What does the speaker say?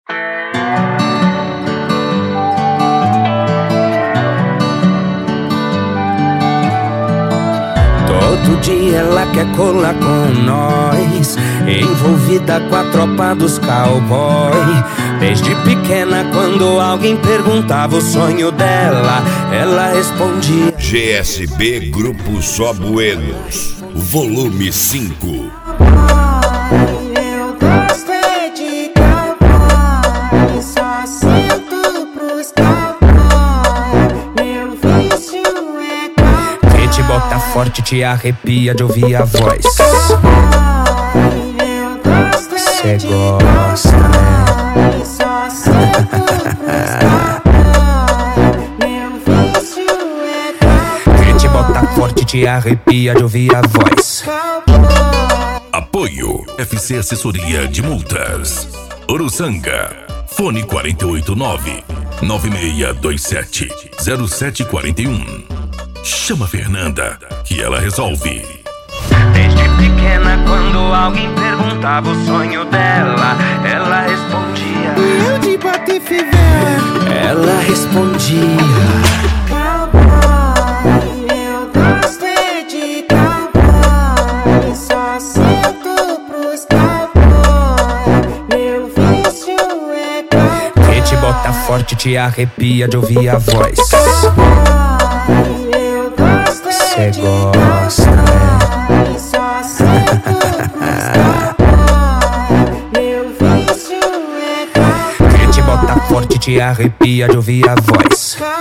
Todo dia ela quer colar com nós, envolvida com a tropa dos cowboy. Desde pequena, quando alguém perguntava o sonho dela, ela respondia: GSB Grupo Só Buenos, volume 5. Eu gosto é de cowboy, só sinto pros cowboy. Meu vício é cowboy. Quem te bota forte te arrepia de ouvir a voz. Eu gosto é Cê de gosta, né? cowboy, só sinto pros cowboy. Meu vício é cowboy. Quem te bota forte te arrepia de ouvir a voz. Apoio FC Assessoria de Multas, Uruçanga, fone 489-9627-0741. Chama a Fernanda que ela resolve. Desde pequena, quando alguém perguntava o sonho dela, ela respondia: Eu de Patife velho. ela respondia. Cowboy, eu gosto é de cowboy, só sinto pros cowboy. Meu vício é cowboy. Quem te bota forte te arrepia de ouvir a voz. Eu gosto Cê é de gosta, né? cowboy, só sinto pros cowboy. Meu vício é cowboy. Quem te bota forte te arrepia de ouvir a voz.